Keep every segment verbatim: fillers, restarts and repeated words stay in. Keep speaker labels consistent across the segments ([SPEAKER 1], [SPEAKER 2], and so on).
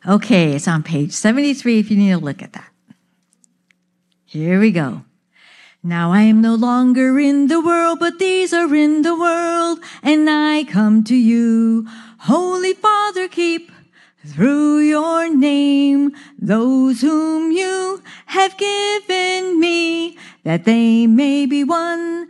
[SPEAKER 1] Okay, it's on page seventy-three if you need to look at that. Here we go. Now I am no longer in the world, but these are in the world, and I come to you. Holy Father, keep through your name those whom you have given me, that they may be one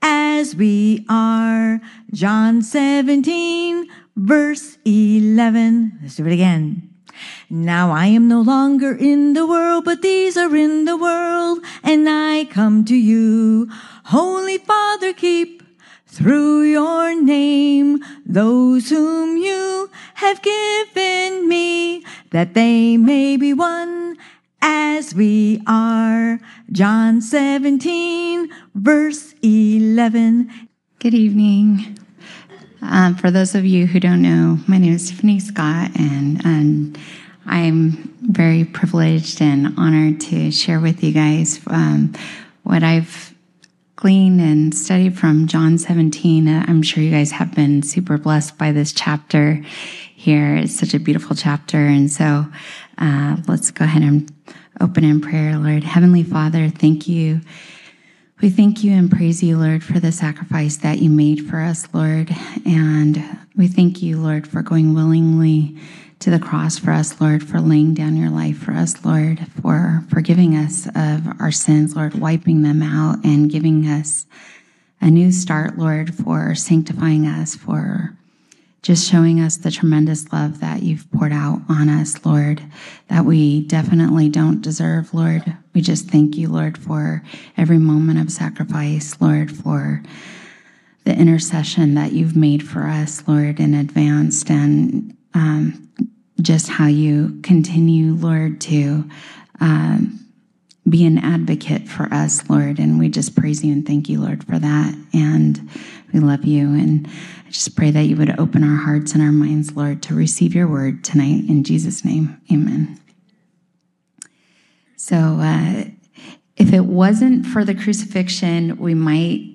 [SPEAKER 1] as we are. John seventeen, verse eleven. Let's do it again. Now I am no longer in the world, but these are in the world, and I come to you. Holy Father, keep through your name those whom you have given me, that they may be one as we are. John seventeen, verse eleven.
[SPEAKER 2] Good evening. Um, for those of you who don't know, my name is Tiffany Scott, and, and I'm very privileged and honored to share with you guys um, what I've gleaned and studied from John seventeen. I'm sure you guys have been super blessed by this chapter here. It's such a beautiful chapter, and so uh, let's go ahead and open in prayer. Lord, Heavenly Father, thank you. We thank you and praise you, Lord, for the sacrifice that you made for us, Lord. And we thank you, Lord, for going willingly to the cross for us, Lord, for laying down your life for us, Lord, for forgiving us of our sins, Lord, wiping them out and giving us a new start, Lord, for sanctifying us, for just showing us the tremendous love that you've poured out on us, Lord, that we definitely don't deserve, Lord. We just thank you, Lord, for every moment of sacrifice, Lord, for the intercession that you've made for us, Lord, in advance, and um, just how you continue, Lord, to um, be an advocate for us, Lord. And we just praise you and thank you, Lord, for that. And we love you. And I just pray that you would open our hearts and our minds, Lord, to receive your word tonight. In Jesus' name, amen. So uh, if it wasn't for the crucifixion, we might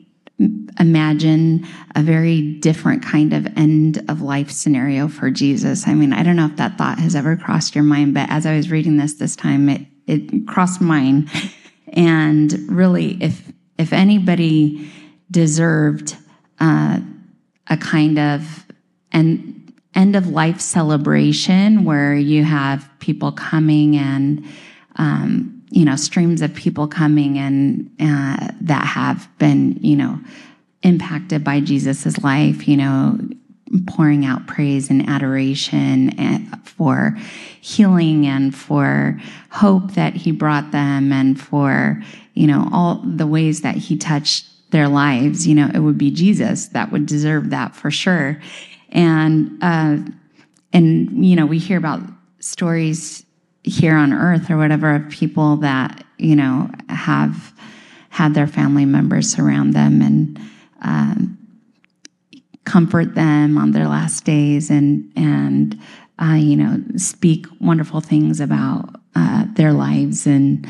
[SPEAKER 2] imagine a very different kind of end of life scenario for Jesus. I mean, I don't know if that thought has ever crossed your mind, but as I was reading this this time, it, it crossed mine. And really, if if anybody deserved uh, a kind of an end of life celebration where you have people coming and um, you know, streams of people coming and uh, that have been, you know, impacted by Jesus's life, you know, pouring out praise and adoration and for healing and for hope that he brought them and for, you know, all the ways that he touched their lives. You know, it would be Jesus that would deserve that for sure. And, uh, and, you know, we hear about stories here on earth or whatever of people that, you know, have had their family members surround them and um, comfort them on their last days and, and uh, you know, speak wonderful things about uh, their lives. And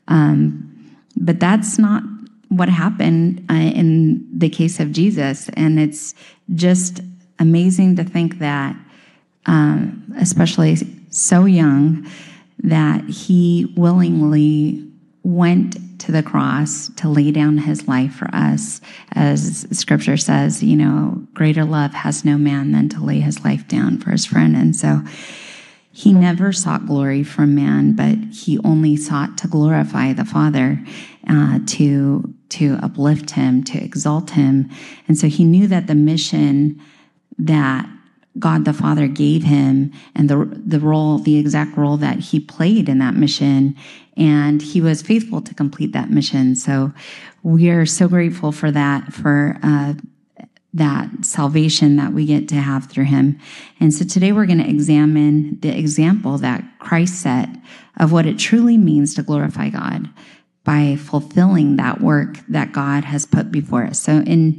[SPEAKER 2] um, but that's not what happened uh, in the case of Jesus. And it's just amazing to think that, um, especially so young, that he willingly went to the cross to lay down his life for us. As scripture says, you know, greater love has no man than to lay his life down for his friend. And so he never sought glory from man, but he only sought to glorify the Father, uh, to, to uplift him, to exalt him. And so he knew that the mission that God the Father gave him and the the role, the exact role that he played in that mission, and he was faithful to complete that mission. So we are so grateful for that, for uh, that salvation that we get to have through him. And so today we're going to examine the example that Christ set of what it truly means to glorify God by fulfilling that work that God has put before us. So in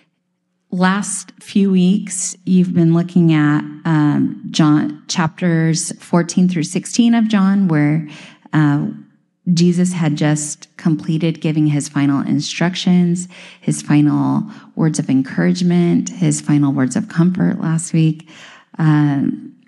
[SPEAKER 2] last few weeks, you've been looking at um, John chapters fourteen through sixteen of John, where uh, Jesus had just completed giving his final instructions, his final words of encouragement, his final words of comfort last week um,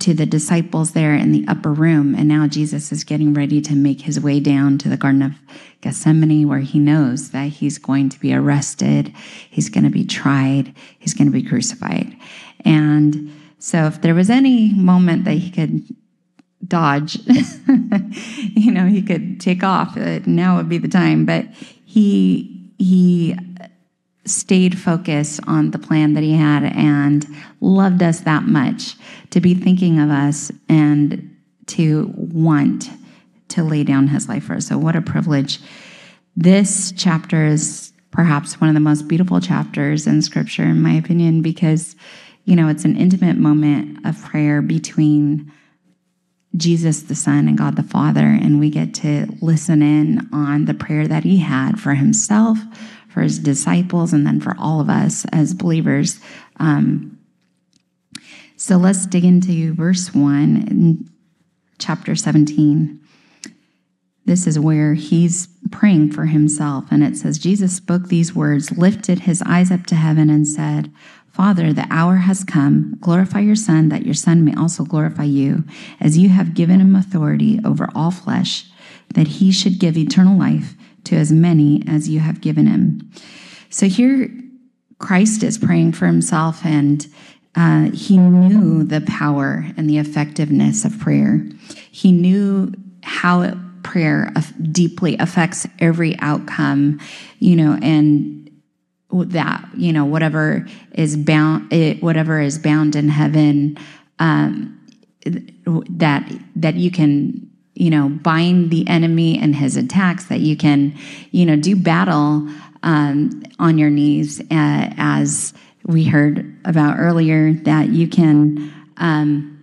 [SPEAKER 2] to the disciples there in the upper room. And now Jesus is getting ready to make his way down to the Garden of Gethsemane, where he knows that he's going to be arrested, he's going to be tried, he's going to be crucified. And so if there was any moment that he could dodge, you know, he could take off, now would be the time. But he he stayed focused on the plan that he had and loved us that much to be thinking of us and to want to lay down his life for us. So what a privilege. This chapter is perhaps one of the most beautiful chapters in Scripture, in my opinion, because, you know, it's an intimate moment of prayer between Jesus the Son and God the Father, and we get to listen in on the prayer that he had for himself, for his disciples, and then for all of us as believers. Um, so let's dig into verse one in chapter seventeen. This is where he's praying for himself, and it says, Jesus spoke these words, lifted his eyes up to heaven, and said, Father, the hour has come. Glorify your Son, that your Son may also glorify you, as you have given him authority over all flesh, that he should give eternal life to as many as you have given him. So here Christ is praying for himself, and uh, he knew the power and the effectiveness of prayer. He knew how it, prayer deeply affects every outcome, you know, and that, you know, whatever is bound, it, whatever is bound in heaven, um, that that you can, you know, bind the enemy and his attacks, that you can, you know, do battle um, on your knees, uh, as we heard about earlier, that you can um,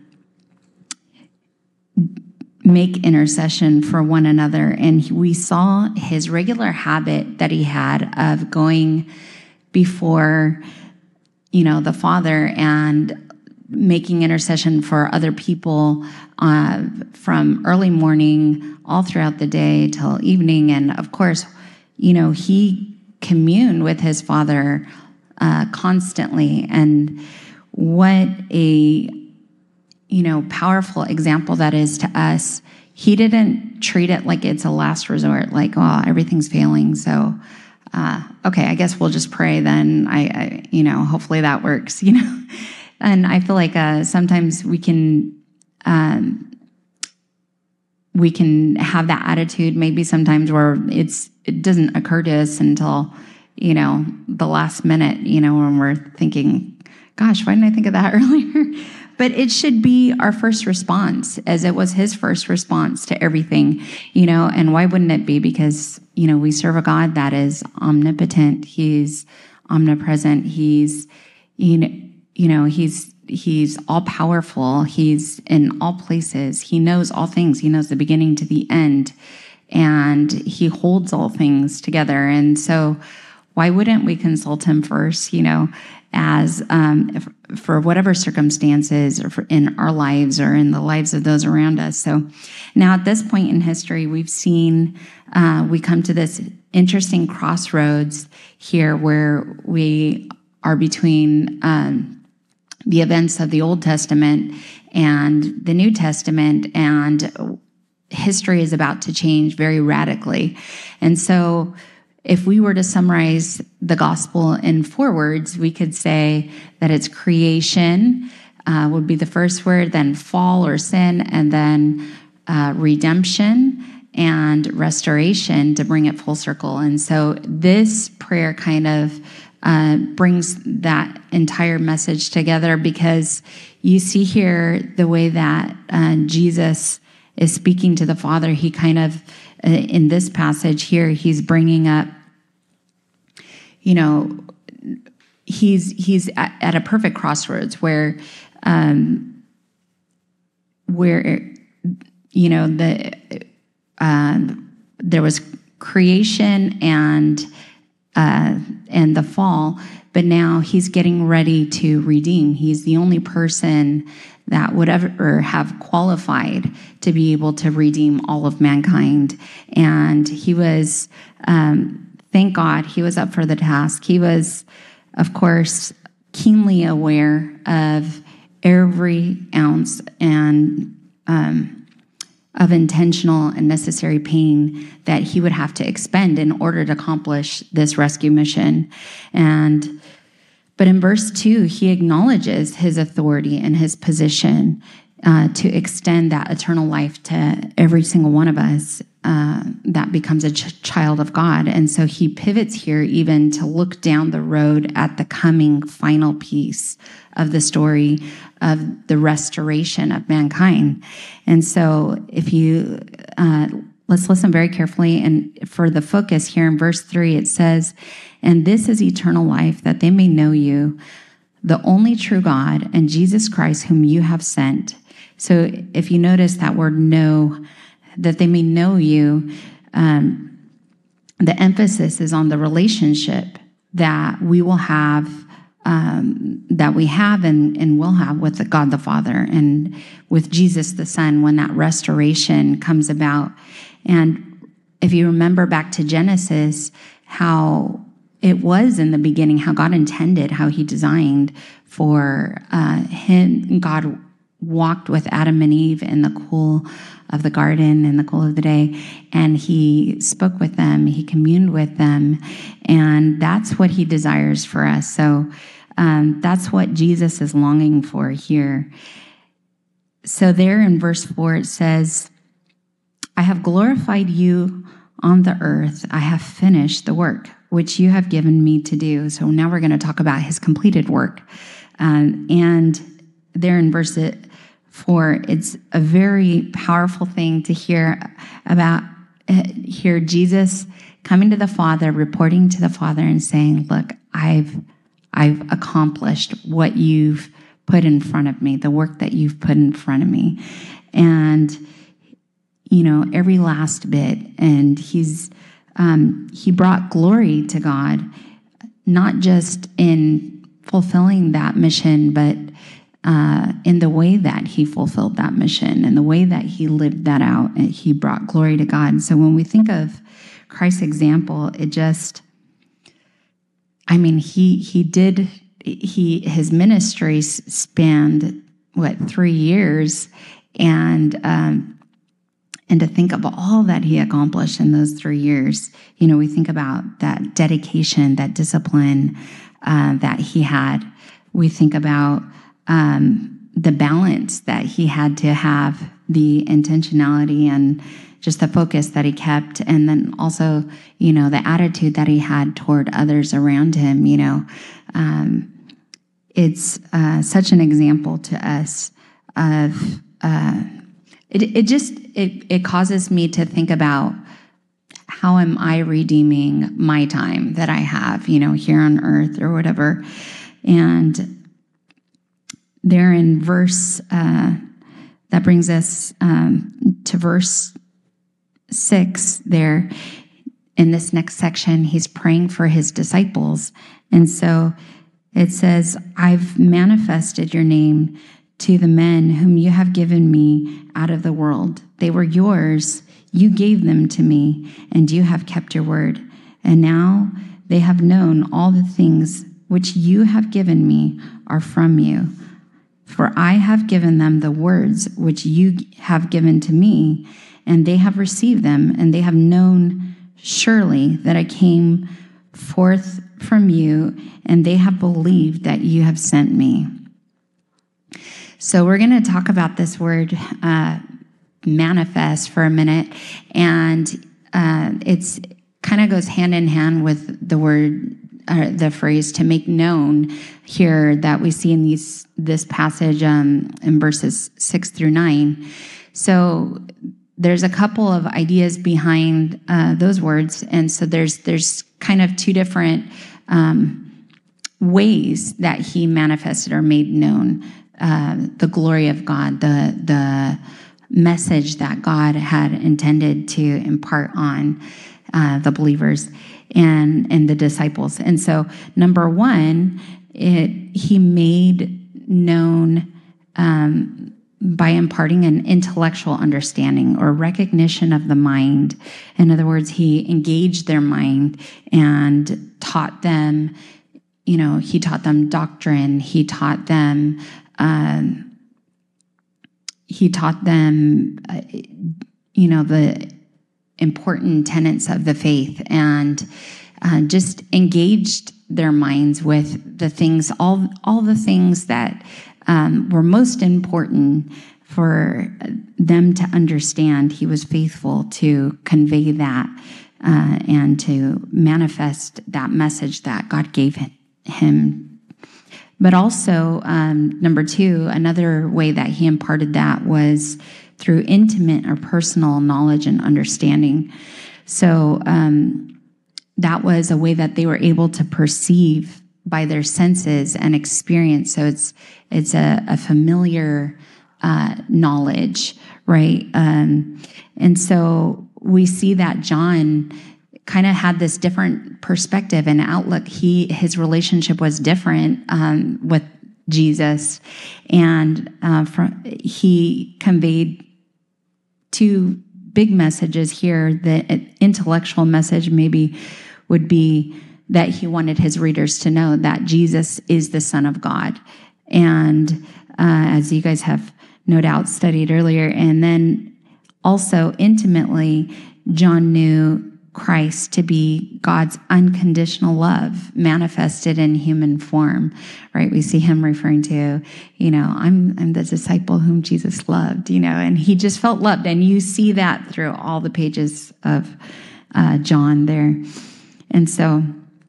[SPEAKER 2] make intercession for one another. And we saw his regular habit that he had of going before, you know, the Father and making intercession for other people uh, from early morning all throughout the day till evening. And of course, you know, he communed with his Father uh, constantly. And what a, you know, powerful example that is to us. He didn't treat it like it's a last resort, like, oh, everything's failing, so uh, okay, I guess we'll just pray then. I, I, you know, hopefully that works, you know. And I feel like uh, sometimes we can, um, we can have that attitude. Maybe sometimes where it's it doesn't occur to us until, you know, the last minute, you know, when we're thinking, gosh, why didn't I think of that earlier? But it should be our first response, as it was his first response to everything, you know. And why wouldn't it be? Because, you know, we serve a God that is omnipotent. He's omnipresent. He's, you know, you know, he's he's all powerful. He's in all places. He knows all things. He knows the beginning to the end, and he holds all things together. And so, why wouldn't we consult him first? You know, as um, if, for whatever circumstances or for in our lives or in the lives of those around us. So now at this point in history, we've seen, uh, we come to this interesting crossroads here where we are between um, the events of the Old Testament and the New Testament, and history is about to change very radically. And so if we were to summarize the gospel in four words, we could say that it's creation uh, would be the first word, then fall or sin, and then uh, redemption and restoration to bring it full circle. And so this prayer kind of uh, brings that entire message together, because you see here the way that uh, Jesus is speaking to the Father. He kind of, uh, in this passage here, he's bringing up, you know, he's he's at, at a perfect crossroads where, um, where, you know, the um, there was creation and uh, and the fall, but now he's getting ready to redeem. He's the only person that would ever have qualified to be able to redeem all of mankind, and he was. Um, Thank God he was up for the task. He was, of course, keenly aware of every ounce and um, of intentional and necessary pain that he would have to expend in order to accomplish this rescue mission. And but in verse two, he acknowledges his authority and his position uh, to extend that eternal life to every single one of us uh, that becomes a ch- child of God. And so he pivots here even to look down the road at the coming final piece of the story of the restoration of mankind. And so if you, uh, let's listen very carefully. And for the focus here in verse three, it says, "And this is eternal life, that they may know you, the only true God, and Jesus Christ, whom you have sent." So if you notice that word know, that they may know you, um, the emphasis is on the relationship that we will have, um, that we have and, and will have with the God the Father and with Jesus the Son when that restoration comes about. And if you remember back to Genesis, how it was in the beginning, how God intended, how he designed for uh, him, God walked with Adam and Eve in the cool of the garden, in the cool of the day, and he spoke with them, he communed with them, and that's what he desires for us. So um, that's what Jesus is longing for here. So there in verse four, it says, "I have glorified you on the earth. I have finished the work which you have given me to do." So now we're going to talk about his completed work. Um, and there in verse four, it's a very powerful thing to hear about, uh, hear Jesus coming to the Father, reporting to the Father and saying, "Look, I've, I've accomplished what you've put in front of me, the work that you've put in front of me." And, you know, every last bit. And he's, um, he brought glory to God, not just in fulfilling that mission, but uh, in the way that he fulfilled that mission and the way that he lived that out. And he brought glory to God. So when we think of Christ's example, it just, I mean, he he did, he his ministry spanned, what, three years, and um, and to think of all that he accomplished in those three years, you know, we think about that dedication, that discipline uh, that he had. We think about um, the balance that he had to have, the intentionality and just the focus that he kept, and then also, you know, the attitude that he had toward others around him. You know, um, it's uh, such an example to us of. Uh, it it just it it causes me to think about how am I redeeming my time that I have, you know, here on earth or whatever. And there in verse uh, that brings us um, to verse six there in this next section, he's praying for his disciples. And so it says, "I've manifested your name to the men whom you have given me out of the world. They were yours. You gave them to me, and you have kept your word. And now they have known all the things which you have given me are from you. For I have given them the words which you have given to me, and they have received them, and they have known surely that I came forth from you, and they have believed that you have sent me." So we're going to talk about this word uh, manifest for a minute, and uh, it's kind of goes hand in hand with the word, uh, the phrase "to make known" here that we see in these this passage um, in verses six through nine. So there's a couple of ideas behind uh, those words, and so there's there's kind of two different um, ways that he manifested or made known uh, the glory of God, the the message that God had intended to impart on uh, the believers and and the disciples. And so, number one, it he made known um, by imparting an intellectual understanding or recognition of the mind. In other words, he engaged their mind and taught them. You know, he taught them doctrine. He taught them um, he taught them, uh, you know, the important tenets of the faith, and uh, just engaged their minds with the things, all all the things that um, were most important for them to understand. He was faithful to convey that uh, and to manifest that message that God gave him. But also, um, number two, another way that he imparted that was through intimate or personal knowledge and understanding. So um, that was a way that they were able to perceive by their senses and experience. So it's it's a, a familiar uh, knowledge, right? Um, and so we see that John kind of had this different perspective and outlook. He his relationship was different um, with Jesus, and uh, from, he conveyed two big messages here. The intellectual message maybe would be that he wanted his readers to know that Jesus is the Son of God. And uh, as you guys have no doubt studied earlier, and then also intimately, John knew Christ to be God's unconditional love manifested in human form, right? We see him referring to, you know, I'm I'm the disciple whom Jesus loved, you know, and he just felt loved. And you see that through all the pages of uh, John there. And so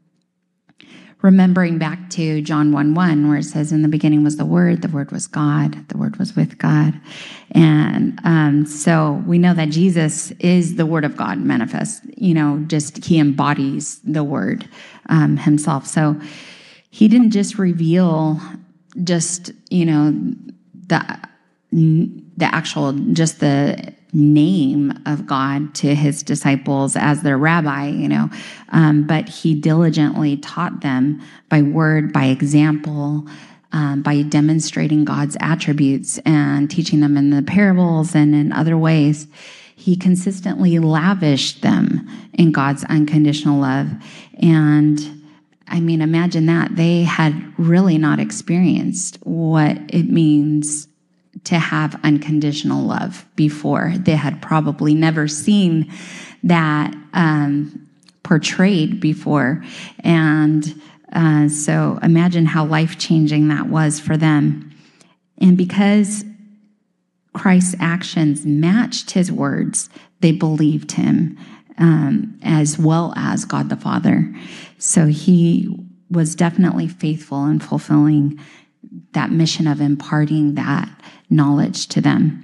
[SPEAKER 2] remembering back to John one one, where it says, in the beginning was the Word, the Word was God, the Word was with God. And um, so we know that Jesus is the Word of God manifest, you know, just he embodies the Word um, himself. So he didn't just reveal just, you know, the, the actual, just the name of God to his disciples as their rabbi, you know, um, but he diligently taught them by word, by example, um, by demonstrating God's attributes and teaching them in the parables and in other ways. He consistently lavished them in God's unconditional love. And I mean, imagine that. They had really not experienced what it means to have unconditional love before. They had probably never seen that um, portrayed before. And uh, so imagine how life-changing that was for them. And because Christ's actions matched his words, they believed him um, as well as God the Father. So he was definitely faithful in fulfilling that mission of imparting that knowledge to them.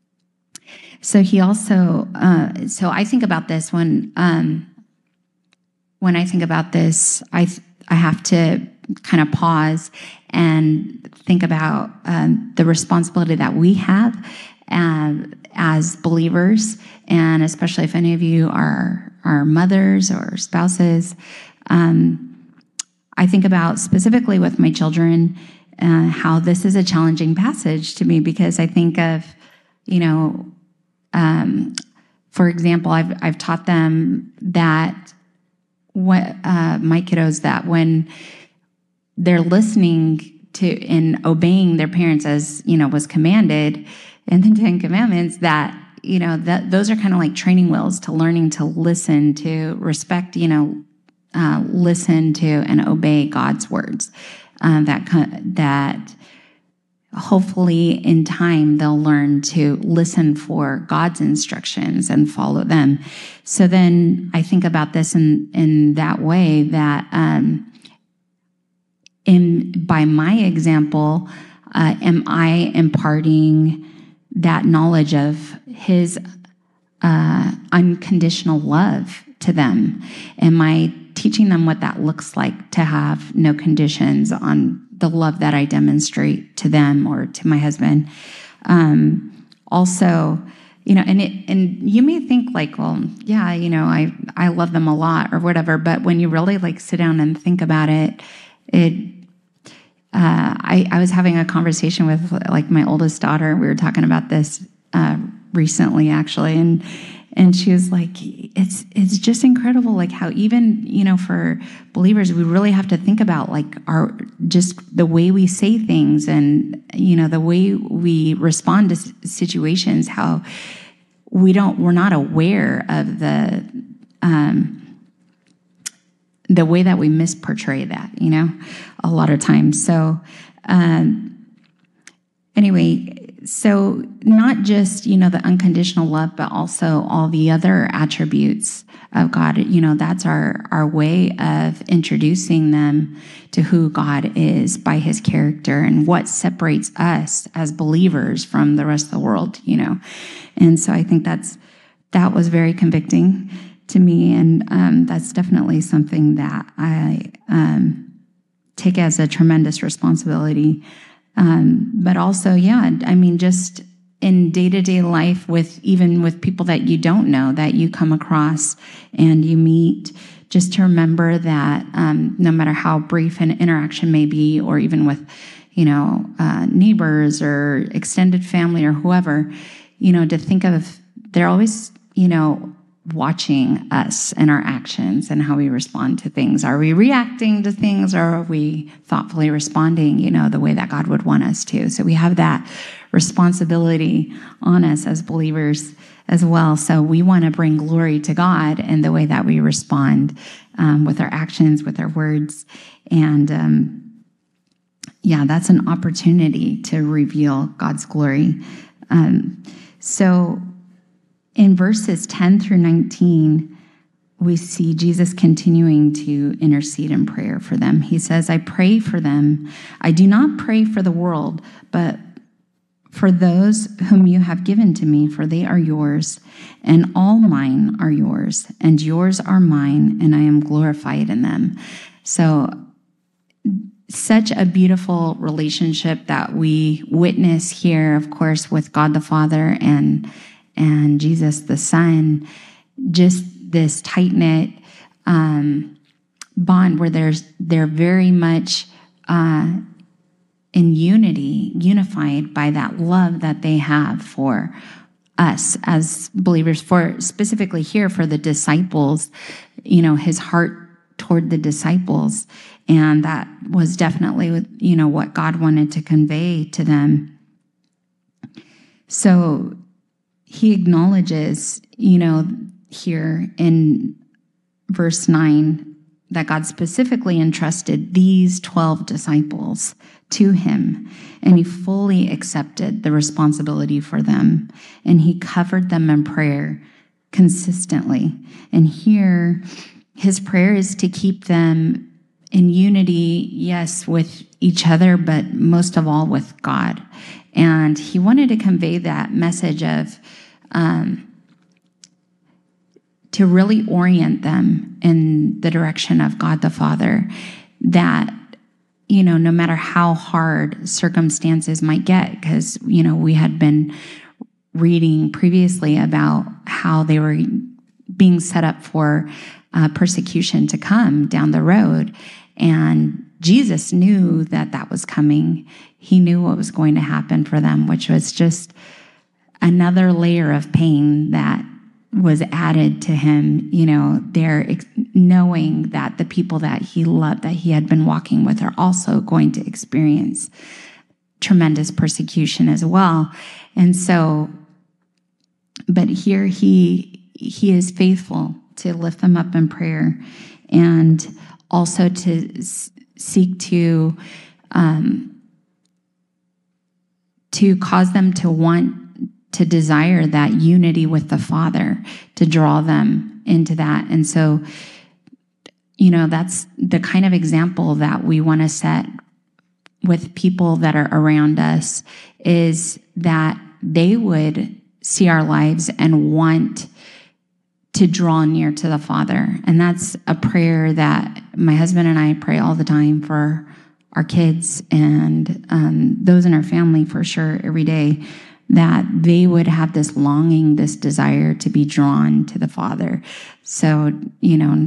[SPEAKER 2] So he also, uh, so I think about this when, um, when I think about this, I th- I have to kind of pause and think about um, the responsibility that we have uh, as believers, and especially if any of you are are mothers or spouses. Um, I think about specifically with my children. Uh, how this is a challenging passage to me, because I think of, you know, um, for example, I've I've taught them that what uh, my kiddos that when they're listening to and obeying their parents as, you know, was commanded in the Ten Commandments, that, you know, that those are kind of like training wheels to learning to listen, to respect, you know, uh, listen to and obey God's words. Um, that that hopefully in time they'll learn to listen for God's instructions and follow them. So then I think about this in in that way, that um, in by my example, uh, am I imparting that knowledge of his uh, unconditional love to them? Am I teaching them what that looks like to have no conditions on the love that I demonstrate to them or to my husband? Um, also, you know, and it, and you may think like, well, yeah, you know, I, I love them a lot or whatever, but when you really like sit down and think about it, it, uh, I, I was having a conversation with like my oldest daughter. We were talking about this, uh, recently actually. And, And she was like, it's it's just incredible, like how even, you know, for believers, we really have to think about like our, just the way we say things and, you know, the way we respond to situations, how we don't, we're not aware of the, um, the way that we misportray that, you know, a lot of times. So, um, anyway, so not just, you know, the unconditional love, but also all the other attributes of God, you know, that's our, our way of introducing them to who God is by his character and what separates us as believers from the rest of the world, you know. And so I think that's, that was very convicting to me. And um, that's definitely something that I um, take as a tremendous responsibility. Um, but also, yeah, I mean, just in day-to-day life with, even with people that you don't know, that you come across and you meet, just to remember that um, no matter how brief an interaction may be, or even with, you know, uh, neighbors or extended family or whoever, you know, to think of, they're always, you know, watching us and our actions and how we respond to things. Are we reacting to things, or are we thoughtfully responding, you know, the way that God would want us to? So we have that responsibility on us as believers as well. So we want to bring glory to God in the way that we respond um, with our actions, with our words. And um, yeah, that's an opportunity to reveal God's glory. Um, so in verses ten through nineteen, we see Jesus continuing to intercede in prayer for them. He says, I pray for them. I do not pray for the world, but for those whom you have given to me, for they are yours, and all mine are yours, and yours are mine, and I am glorified in them. So such a beautiful relationship that we witness here, of course, with God the Father and and Jesus the Son, just this tight-knit um, bond where there's they're very much uh, in unity, unified by that love that they have for us as believers, for specifically here for the disciples, you know, his heart toward the disciples. And that was definitely, you know, what God wanted to convey to them. So he acknowledges, you know, here in verse nine, that God specifically entrusted these twelve disciples to him, and he fully accepted the responsibility for them, and he covered them in prayer consistently. And here, his prayer is to keep them in unity, yes, with each other, but most of all with God. And he wanted to convey that message of, um, to really orient them in the direction of God the Father, that, you know, no matter how hard circumstances might get, because, you know, we had been reading previously about how they were being set up for uh, persecution to come down the road. And Jesus knew that that was coming. He knew what was going to happen for them, which was just another layer of pain that was added to him, you know, there ex- knowing that the people that he loved, that he had been walking with, are also going to experience tremendous persecution as well. And so, but here he he is faithful to lift them up in prayer, and also to s- seek to um, to cause them to want to desire that unity with the Father, to draw them into that. And so, you know, that's the kind of example that we want to set with people that are around us, is that they would see our lives and want to draw near to the Father. And that's a prayer that my husband and I pray all the time for our kids and um, those in our family, for sure, every day, that they would have this longing, this desire to be drawn to the Father. So, you know,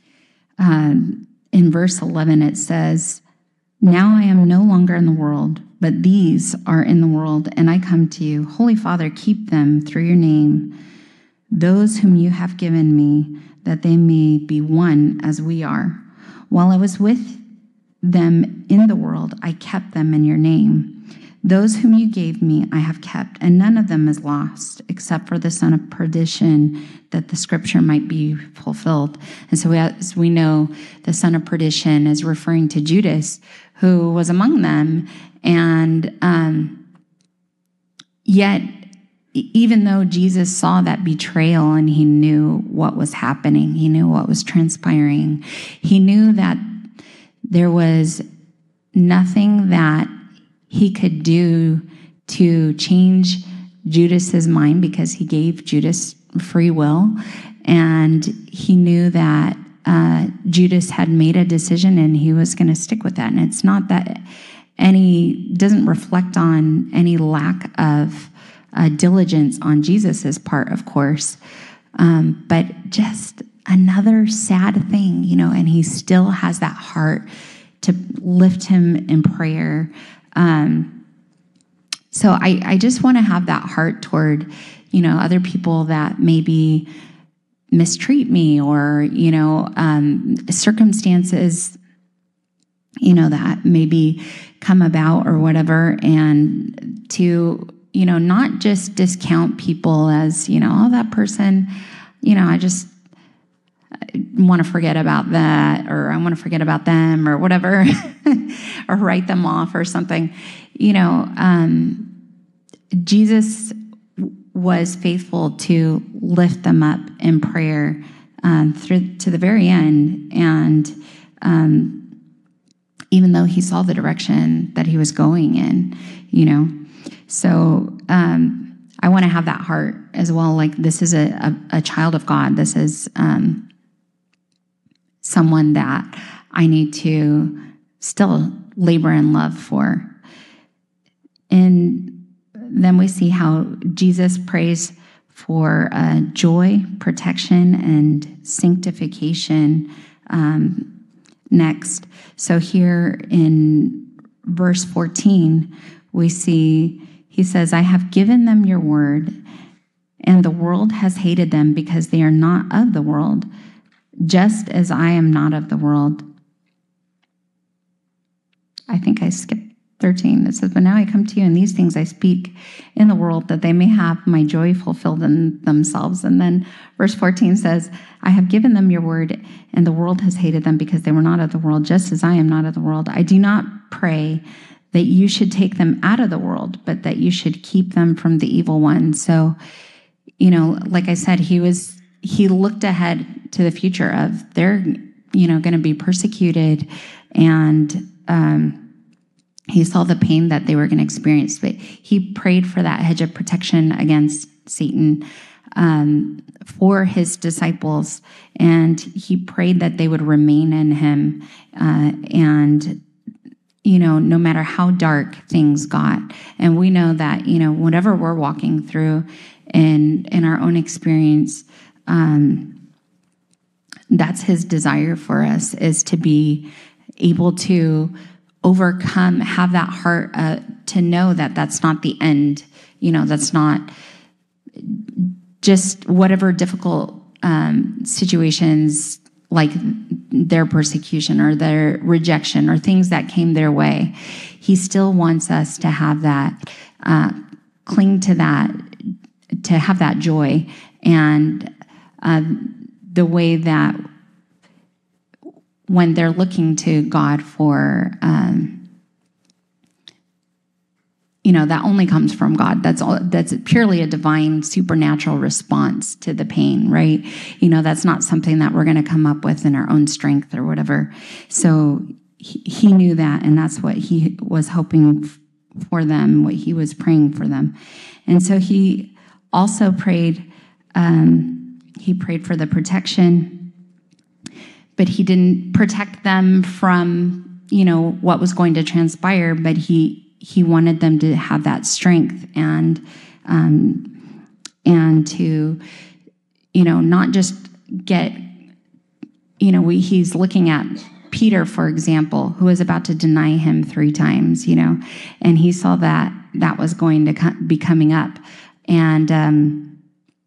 [SPEAKER 2] uh, in verse eleven, it says, now I am no longer in the world, but these are in the world, and I come to you. Holy Father, keep them through your name, those whom you have given me, that they may be one as we are. While I was with them in the world, I kept them in your name. Those whom you gave me, I have kept, and none of them is lost, except for the son of perdition, that the scripture might be fulfilled. And so, as we know, the son of perdition is referring to Judas, who was among them. And um, yet, even though Jesus saw that betrayal and he knew what was happening, he knew what was transpiring, he knew that there was nothing that he could do to change Judas's mind, because he gave Judas free will. And he knew that uh, Judas had made a decision and he was going to stick with that. And it's not that any, doesn't reflect on any lack of uh, diligence on Jesus's part, of course. Um, but just another sad thing, you know, and he still has that heart to lift him in prayer. Um, so I, I just want to have that heart toward, you know, other people that maybe mistreat me, or, you know, um, circumstances, you know, that maybe come about or whatever, and to, you know, not just discount people as, you know, oh, that person, you know, I just want to forget about that, or I want to forget about them, or whatever, or write them off or something. You know, um, Jesus was faithful to lift them up in prayer um, through to the very end. And um, even though he saw the direction that he was going in, you know, so um, I want to have that heart as well. Like, this is a, a, a child of God. This is um, someone that I need to still labor in love for. And then we see how Jesus prays for uh, joy, protection, and sanctification um, next. So here in verse fourteen, we see he says, I have given them your word, and the world has hated them because they are not of the world, just as I am not of the world. I think I skipped thirteen. It says, but now I come to you, and these things I speak in the world, that they may have my joy fulfilled in themselves. And then verse fourteen says, I have given them your word, and the world has hated them because they were not of the world, just as I am not of the world. I do not pray that you should take them out of the world, but that you should keep them from the evil one. So, you know, like I said, he was, he looked ahead to the future of they're, you know, going to be persecuted, and, um, he saw the pain that they were going to experience, but he prayed for that hedge of protection against Satan um, for his disciples, and he prayed that they would remain in him. Uh, and, you know, no matter how dark things got, and we know that, you know, whatever we're walking through in, in our own experience, um, that's his desire for us, is to be able to overcome, have that heart uh, to know that that's not the end. You know, that's not just whatever difficult um, situations, like their persecution or their rejection or things that came their way. He still wants us to have that, uh, cling to that, to have that joy. And uh, the way that when they're looking to God for, um, you know, that only comes from God. That's all. That's purely a divine, supernatural response to the pain, right? You know, that's not something that we're going to come up with in our own strength or whatever. So he, he knew that, and that's what he was hoping for them, what he was praying for them. And so he also prayed, um, he prayed for the protection, but he didn't protect them from, you know, what was going to transpire, but he he wanted them to have that strength and um, and to, you know, not just get, you know, we, he's looking at Peter, for example, who was about to deny him three times, you know, and he saw that that was going to co- be coming up. And um,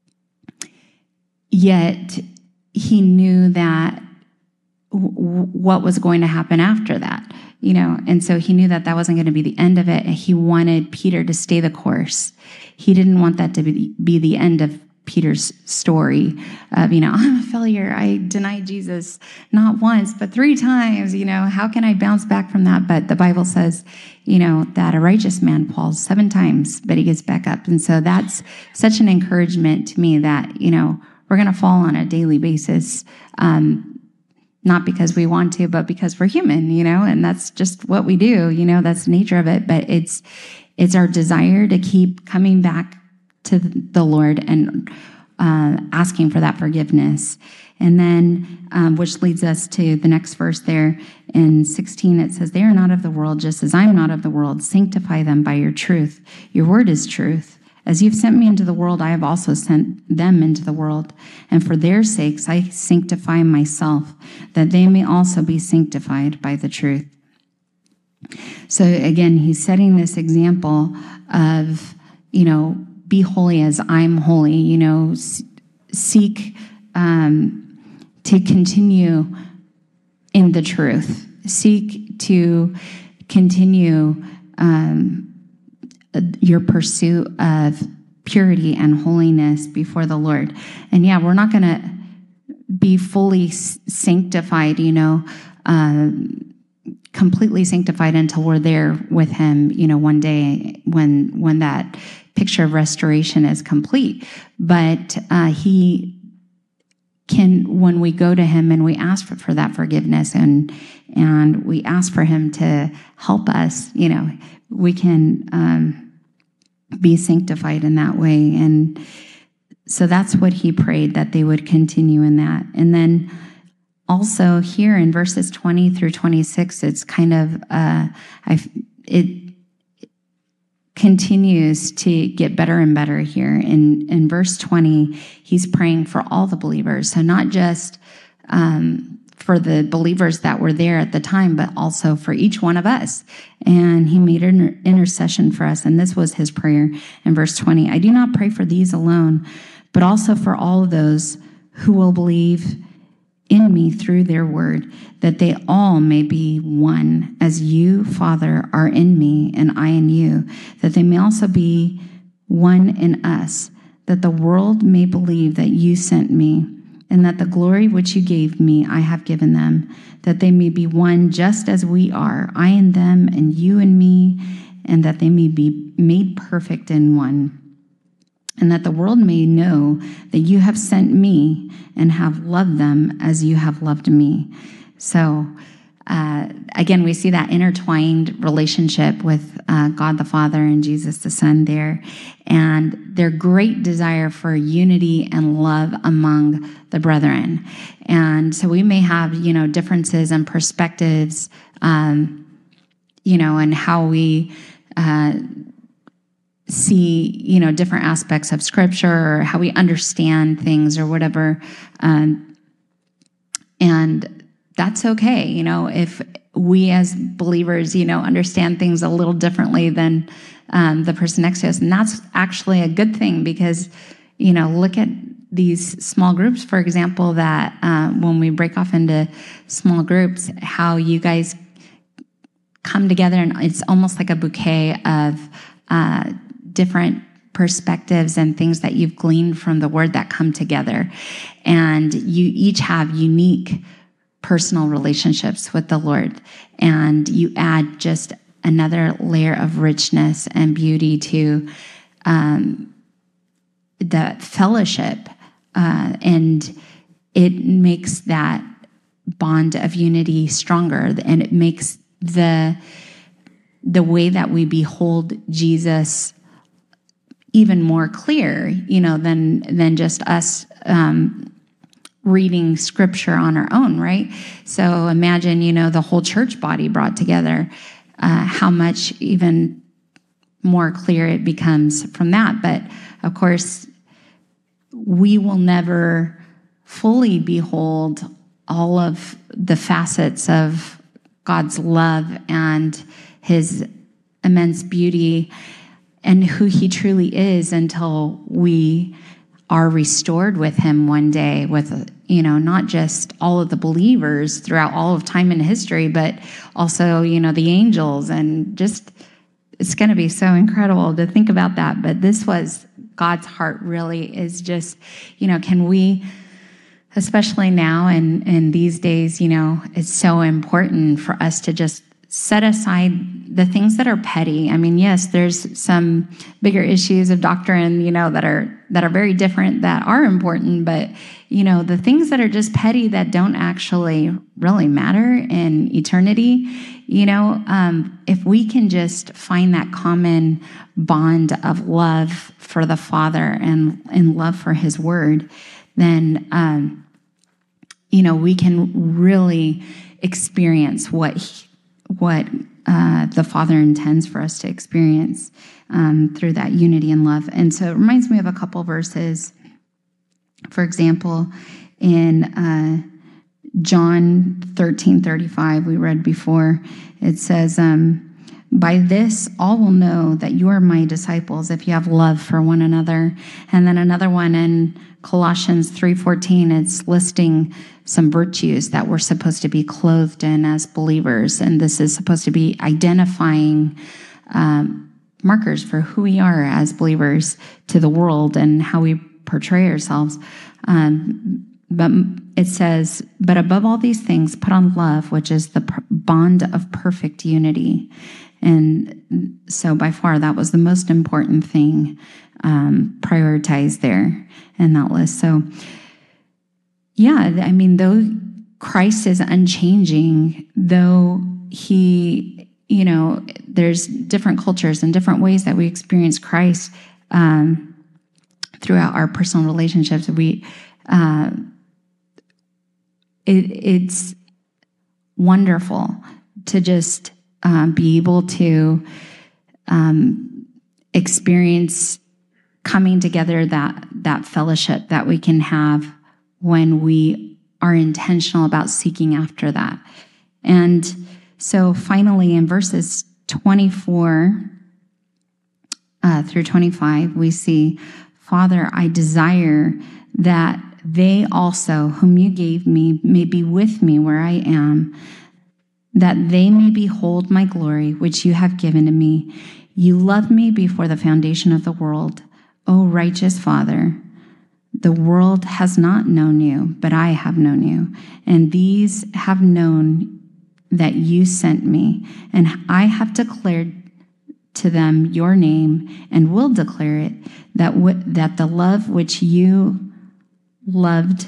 [SPEAKER 2] yet he knew that w- what was going to happen after that, you know, and so he knew that that wasn't going to be the end of it. He wanted Peter to stay the course. He didn't want that to be, be the end of Peter's story of, you know, I'm a failure. I denied Jesus not once, but three times. You know, how can I bounce back from that? But the Bible says, you know, that a righteous man falls seven times, but he gets back up. And so that's such an encouragement to me that, you know, we're going to fall on a daily basis, um, not because we want to, but because we're human, you know, and that's just what we do. You know, that's the nature of it. But it's it's our desire to keep coming back to the Lord and uh, asking for that forgiveness. And then, um, which leads us to the next verse there in sixteen, it says, they are not of the world, just as I am not of the world. Sanctify them by your truth. Your word is truth. As you've sent me into the world, I have also sent them into the world. And for their sakes, I sanctify myself, that they may also be sanctified by the truth. So again, he's setting this example of, you know, be holy as I'm holy, you know, seek um, to continue in the truth, seek to continue um, your pursuit of purity and holiness before the Lord. And yeah, we're not going to be fully sanctified, you know, uh, completely sanctified until we're there with him, you know, one day when when that picture of restoration is complete. But uh, he can, when we go to him and we ask for, for that forgiveness and and we ask for him to help us, you know, we can um, be sanctified in that way. And so that's what he prayed, that they would continue in that. And then also here in verses twenty through twenty-six, it's kind of, uh, I it continues to get better and better here. In, in verse twenty, he's praying for all the believers. So not just um, for the believers that were there at the time, but also for each one of us. And he made an intercession for us. And this was his prayer in verse twenty. I do not pray for these alone, but also for all of those who will believe in me through their word, that they all may be one, as you, Father, are in me and I in you, that they may also be one in us, that the world may believe that you sent me, and that the glory which you gave me I have given them, that they may be one just as we are, I in them and you in me, and that they may be made perfect in one. And that the world may know that you have sent me and have loved them as you have loved me. So, uh, again, we see that intertwined relationship with uh, God the Father and Jesus the Son there, and their great desire for unity and love among the brethren. And so we may have, you know, differences and perspectives, um, you know, and how we uh, see, you know, different aspects of scripture or how we understand things or whatever. Um, and that's okay. You know, if we as believers, you know, understand things a little differently than um, the person next to us. And that's actually a good thing because, you know, look at these small groups, for example, that uh, when we break off into small groups, how you guys come together and it's almost like a bouquet of uh, different perspectives and things that you've gleaned from the word that come together. And you each have unique personal relationships with the Lord. And you add just another layer of richness and beauty to um, the fellowship. Uh, and it makes that bond of unity stronger. And it makes the, the way that we behold Jesus even more clear, you know, than than just us um, reading scripture on our own, right? So imagine, you know, the whole church body brought together, uh, how much even more clear it becomes from that. But of course, we will never fully behold all of the facets of God's love and his immense beauty and who he truly is until we are restored with him one day with, you know, not just all of the believers throughout all of time and history, but also, you know, the angels. And just, it's going to be so incredible to think about that. But this was God's heart, really, is just, you know, can we, especially now and, and these days, you know, it's so important for us to just set aside the things that are petty. I mean, yes, there's some bigger issues of doctrine, you know, that are that are very different, that are important, but, you know, the things that are just petty that don't actually really matter in eternity, you know, um, if we can just find that common bond of love for the Father and, and love for his word, then, um, you know, we can really experience what he, what uh, the Father intends for us to experience um, through that unity and love. And so it reminds me of a couple verses. For example, in uh, John thirteen thirty-five, we read before, it says, um, by this all will know that you are my disciples if you have love for one another. And then another one in Colossians three fourteen, it's listing some virtues that we're supposed to be clothed in as believers. And this is supposed to be identifying um, markers for who we are as believers to the world and how we portray ourselves. Um, but it says, but above all these things, put on love, which is the per- bond of perfect unity. And so by far, that was the most important thing um, prioritized there in that list. So yeah, I mean, though Christ is unchanging, though he, you know, there's different cultures and different ways that we experience Christ um, throughout our personal relationships. We, uh, it, it's wonderful to just um, be able to um, experience coming together, that that fellowship that we can have when we are intentional about seeking after that. And so finally, in verses twenty-four uh, through twenty-five, we see, Father, I desire that they also, whom you gave me, may be with me where I am, that they may behold my glory, which you have given to me. You loved me before the foundation of the world. O righteous Father, the world has not known you, but I have known you, and these have known that you sent me, and I have declared to them your name, and will declare it, that w- that the love which you loved,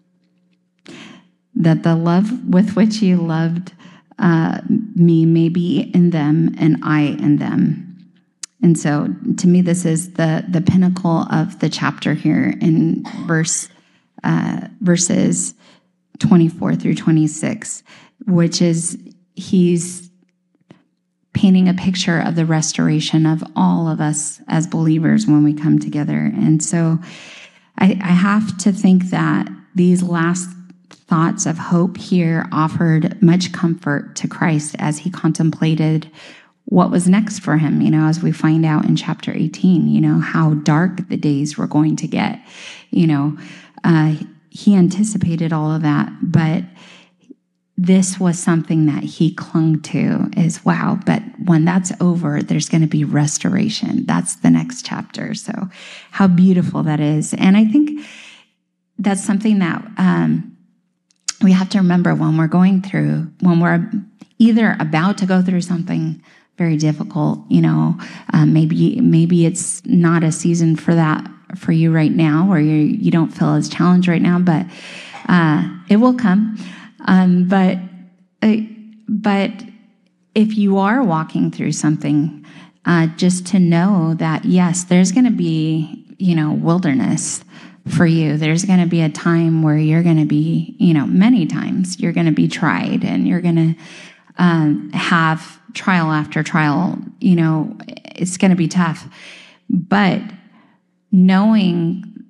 [SPEAKER 2] that the love with which you loved uh, me may be in them, and I in them. And so, to me, this is the the pinnacle of the chapter here in verse uh, verses twenty-four through twenty-six, which is he's painting a picture of the restoration of all of us as believers when we come together. And so, I, I have to think that these last thoughts of hope here offered much comfort to Christ as he contemplated what was next for him, you know, as we find out in chapter eighteen, you know, how dark the days were going to get. You know, uh, he anticipated all of that, but this was something that he clung to is, wow, but when that's over, there's going to be restoration. That's the next chapter. So how beautiful that is. And I think that's something that um, we have to remember when we're going through, when we're either about to go through something very difficult, you know, um, maybe maybe it's not a season for that for you right now, or you you don't feel as challenged right now, but uh, it will come. Um, but uh, but if you are walking through something, uh, just to know that yes, there's going to be, you know, wilderness for you. There's going to be a time where you're going to be, you know, many times you're going to be tried, and you're going to um, have trial after trial. You know, it's going to be tough, but knowing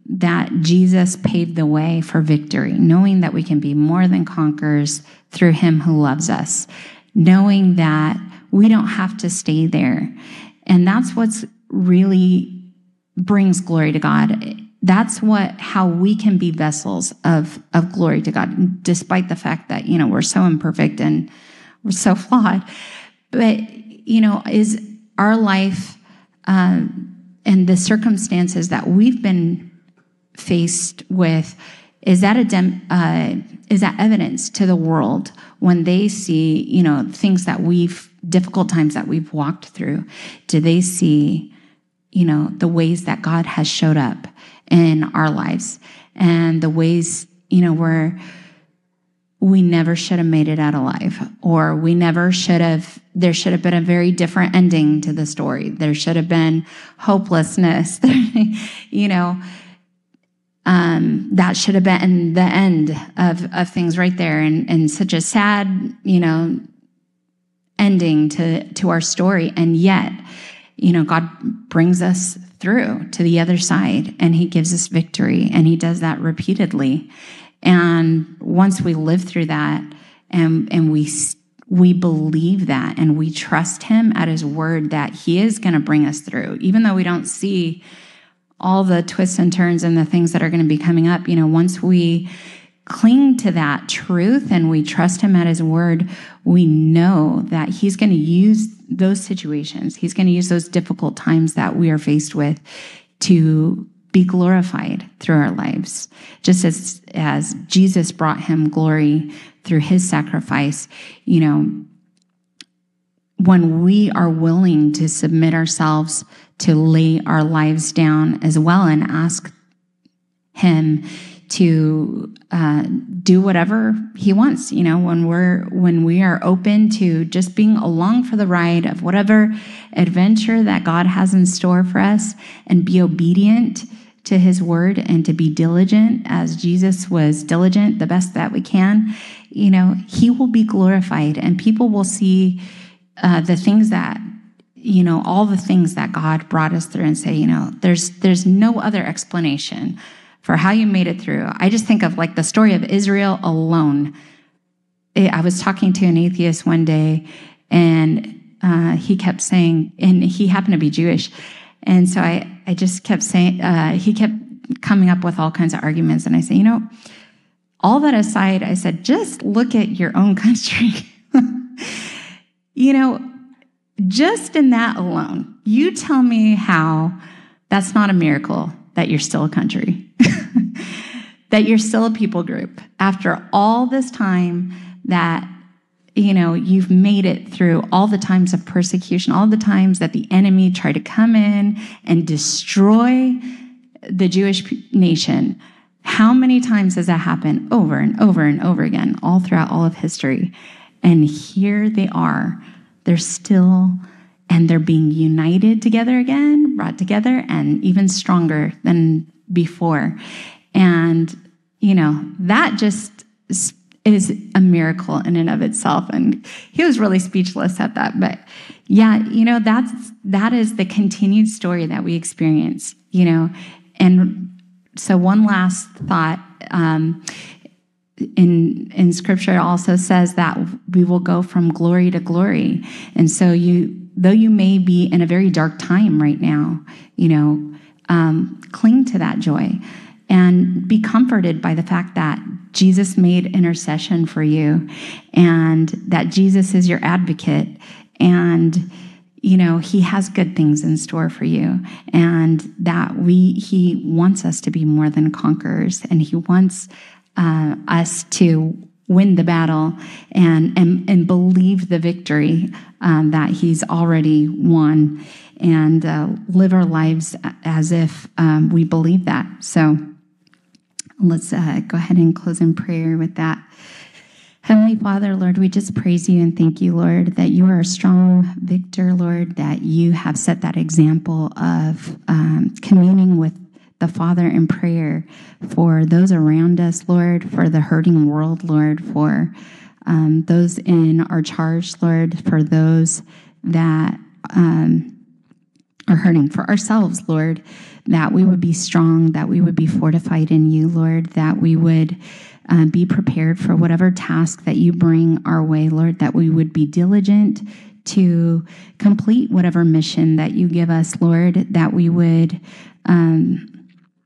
[SPEAKER 2] that Jesus paved the way for victory, knowing that we can be more than conquerors through him who loves us, knowing that we don't have to stay there. And that's what's really brings glory to God. That's what, how we can be vessels of, of glory to God, despite the fact that, you know, we're so imperfect and we're so flawed. But, you know, is our life um, and the circumstances that we've been faced with, is that a dem, uh, is that evidence to the world when they see, you know, things that we've, difficult times that we've walked through? Do they see, you know, the ways that God has showed up in our lives, and the ways, you know, where we never should have made it out alive, or we never should have, there should have been a very different ending to the story. There should have been hopelessness, you know, um, that should have been the end of, of things right there. And, and such a sad, you know, ending to, to our story. And yet, you know, God brings us through to the other side, and he gives us victory, and he does that repeatedly. And once we live through that, and and we we believe that, and we trust him at his word that he is going to bring us through, even though we don't see all the twists and turns and the things that are going to be coming up. You know, once we cling to that truth and we trust him at his word, we know that he's going to use those situations. He's going to use those difficult times that we are faced with to be glorified through our lives. Just as, as Jesus brought him glory through his sacrifice, you know, when we are willing to submit ourselves, to lay our lives down as well and ask him to uh, do whatever he wants, you know, when we're when we are open to just being along for the ride of whatever adventure that God has in store for us, and be obedient to his word, and to be diligent as Jesus was diligent the best that we can, you know, he will be glorified, and people will see uh, the things that, you know, all the things that God brought us through, and say, you know, there's there's no other explanation for how you made it through. I just think of like the story of Israel alone. I was talking to an atheist one day, and uh, he kept saying, and he happened to be Jewish, and so I, I just kept saying, uh, he kept coming up with all kinds of arguments, and I said, you know, all that aside, I said, just look at your own country. You know, just in that alone, you tell me how that's not a miracle that you're still a country, that you're still a people group after all this time, that, you know, you've made it through all the times of persecution, all the times that the enemy tried to come in and destroy the Jewish nation. How many times has that happened? Over and over and over again, all throughout all of history. And here they are. They're still, and they're being united together again, brought together, and even stronger than before. And, you know, that just is a miracle in and of itself. And he was really speechless at that. But yeah, you know, that's, that is the continued story that we experience, you know. And so one last thought, um, in in scripture it also says that we will go from glory to glory. And so you, though you may be in a very dark time right now, you know, um, cling to that joy and be comforted by the fact that Jesus made intercession for you, and that Jesus is your advocate, and, you know, he has good things in store for you, and that we, he wants us to be more than conquerors, and he wants uh, us to win the battle and and, and believe the victory um, that he's already won, and uh, live our lives as if um, we believe that. So let's uh, go ahead and close in prayer with that. Heavenly Father, Lord, we just praise you and thank you, Lord, that you are a strong victor, Lord, that you have set that example of um, communing with the Father in prayer for those around us, Lord, for the hurting world, Lord, for um, those in our charge, Lord, for those that um, are hurting, for ourselves, Lord, that we would be strong, that we would be fortified in you, Lord, that we would uh, be prepared for whatever task that you bring our way, Lord, that we would be diligent to complete whatever mission that you give us, Lord, that we would um,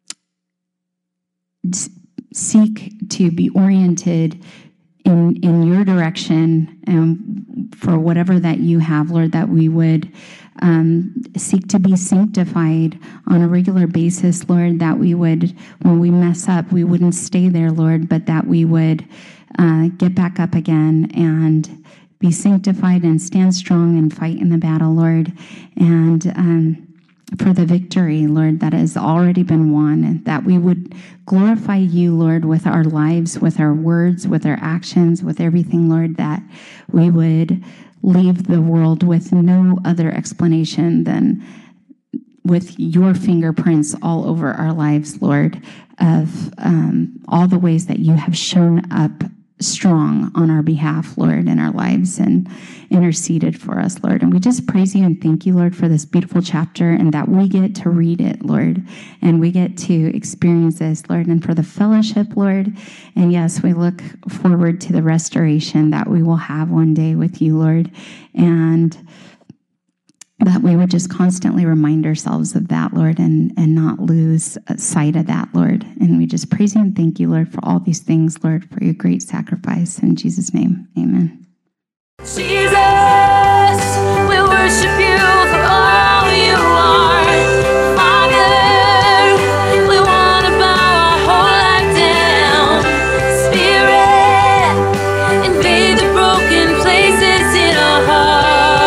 [SPEAKER 2] seek to be oriented in, in your direction and for whatever that you have, Lord, that we would um, seek to be sanctified on a regular basis, Lord, that we would, when we mess up, we wouldn't stay there, Lord, but that we would uh, get back up again and be sanctified and stand strong and fight in the battle, Lord, and um, for the victory, Lord, that has already been won, and that we would glorify you, Lord, with our lives, with our words, with our actions, with everything, Lord, that we would leave the world with no other explanation than with your fingerprints all over our lives, Lord, of um, all the ways that you have shown up strong on our behalf, Lord, in our lives and interceded for us, Lord. And we just praise you and thank you, Lord, for this beautiful chapter and that we get to read it, Lord, and we get to experience this, Lord, and for the fellowship, Lord. And yes, we look forward to the restoration that we will have one day with you, Lord, and that we would just constantly remind ourselves of that, Lord, and, and not lose sight of that, Lord. And we just praise you and thank you, Lord, for all these things, Lord, for your great sacrifice. In Jesus' name, amen.
[SPEAKER 3] Jesus, we worship you for all you are. Father, we want to bow our whole life down. Spirit, invade the broken places in our hearts.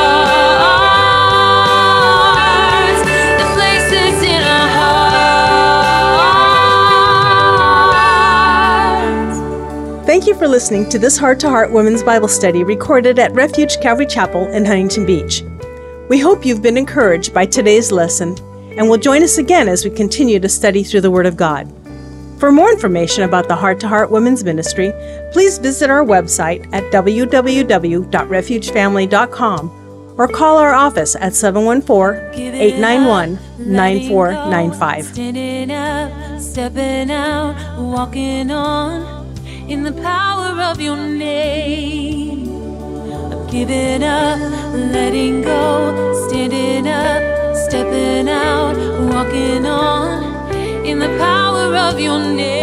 [SPEAKER 4] Thank you for listening to this Heart to Heart Women's Bible Study recorded at Refuge Calvary Chapel in Huntington Beach. We hope you've been encouraged by today's lesson and will join us again as we continue to study through the Word of God. For more information about the Heart to Heart Women's Ministry, please visit our website at w w w dot refuge family dot com or call our office at seven one four, eight nine one, nine four nine five.
[SPEAKER 3] Standing up, stepping out, walking on in the power of your name. I'm giving up, letting go, standing up, stepping out, walking on in the power of your name.